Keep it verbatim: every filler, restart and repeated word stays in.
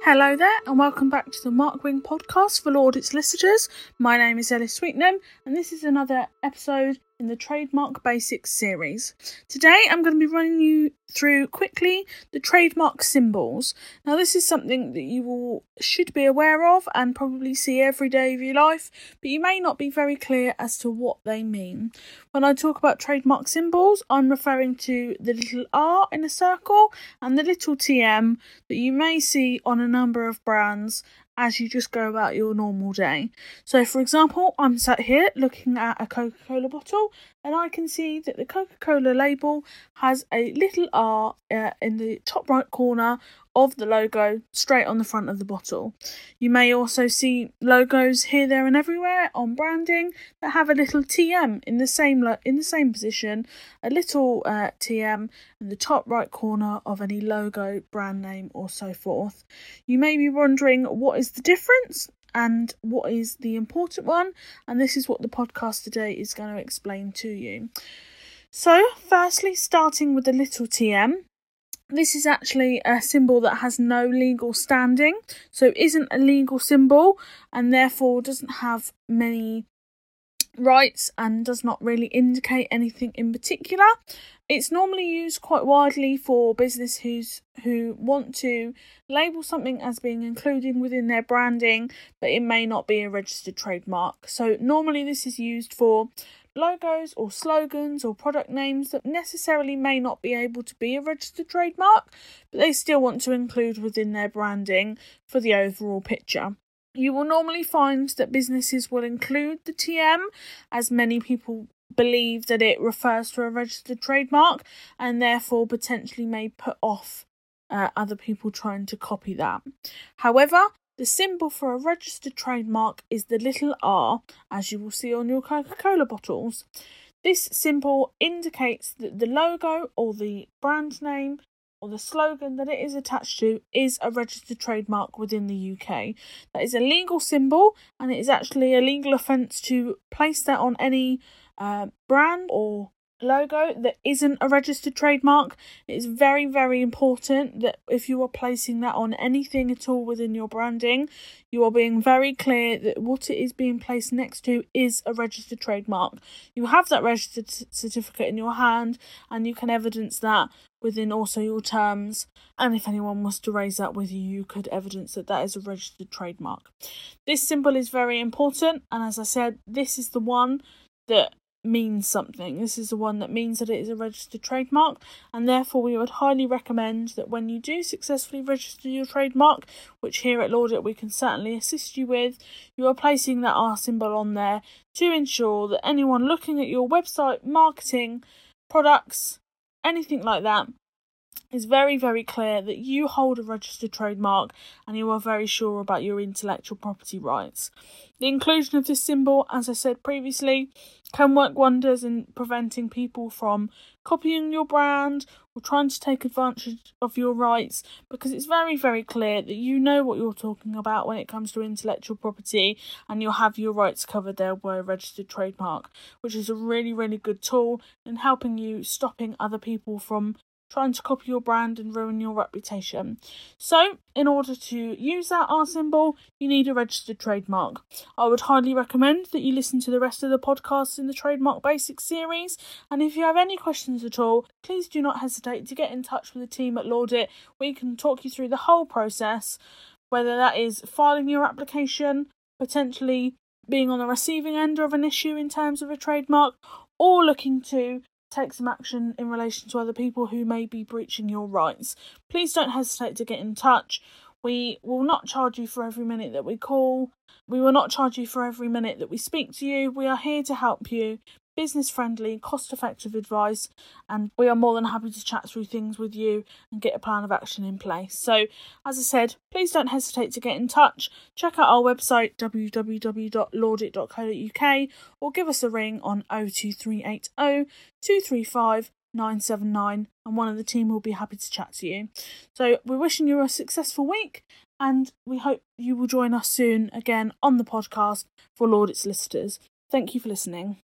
Hello there, and welcome back to the Mark Wing podcast for Lord Its Solicitors. My name is Ellis Sweetnam, and this is another episode in the Trademark Basics series. Today I'm going to be running you through quickly the trademark symbols. Now this is something that you all should be aware of and probably see every day of your life, but you may not be very clear as to what they mean. When I talk about trademark symbols, I'm referring to the little R in a circle and the little T M that you may see on a number of brands as you just go about your normal day. So for example, I'm sat here looking at a Coca-Cola bottle and I can see that the Coca-Cola label has a little R uh, in the top right corner of the logo straight on the front of the bottle. You may also see logos here, there and everywhere on branding that have a little T M in the same lo- in the same position, a little uh, T M in the top right corner of any logo, brand name or so forth. You may be wondering what is the difference and what is the important one, and this is what the podcast today is going to explain to you. So firstly, starting with the little T M. This is actually a symbol that has no legal standing, so it isn't a legal symbol and therefore doesn't have many rights and does not really indicate anything in particular. It's normally used quite widely for business who's who want to label something as being included within their branding, but it may not be a registered trademark. So normally this is used for logos or slogans or product names that necessarily may not be able to be a registered trademark, but they still want to include within their branding for the overall picture. You will normally find that businesses will include the T M, as many people believe that it refers to a registered trademark and therefore potentially may put off uh, other people trying to copy that. However, the symbol for a registered trademark is the little R, as you will see on your Coca-Cola bottles. This symbol indicates that the logo or the brand name or the slogan that it is attached to is a registered trademark within the U K. That is a legal symbol, and it is actually a legal offence to place that on any uh, brand or logo that isn't a registered trademark. It is very, very important that if you are placing that on anything at all within your branding, you are being very clear that what it is being placed next to is a registered trademark. You have that registered certificate in your hand and you can evidence that within also your terms, and if anyone was to raise that with you, you could evidence that that is a registered trademark. This symbol is very important, and as I said, this is the one that means something. This is the one that means that it is a registered trademark, and therefore we would highly recommend that when you do successfully register your trademark, which here at Laudit we can certainly assist you with, you are placing that R symbol on there to ensure that anyone looking at your website, marketing, products, anything like that, is very, very clear that you hold a registered trademark and you are very sure about your intellectual property rights. The inclusion of this symbol, as I said previously, can work wonders in preventing people from copying your brand or trying to take advantage of your rights, because it's very, very clear that you know what you're talking about when it comes to intellectual property and you'll have your rights covered there by a registered trademark, which is a really, really good tool in helping you stopping other people from trying to copy your brand and ruin your reputation. So, in order to use that R symbol, you need a registered trademark. I would highly recommend that you listen to the rest of the podcasts in the Trademark Basics series, and if you have any questions at all, please do not hesitate to get in touch with the team at Laudit. We can talk you through the whole process, whether that is filing your application, potentially being on the receiving end of an issue in terms of a trademark, or looking to take some action in relation to other people who may be breaching your rights. Please don't hesitate to get in touch. We will not charge you for every minute that we call. We will not charge you for every minute that we speak to you. We are here to help you. Business friendly, cost effective advice, and we are more than happy to chat through things with you and get a plan of action in place. So, as I said, please don't hesitate to get in touch. Check out our website w w w dot laudit dot co dot u k or give us a ring on oh two three eight oh, two three five, nine seven nine and one of the team will be happy to chat to you. So, we're wishing you a successful week and we hope you will join us soon again on the podcast for Laudit Solicitors. Thank you for listening.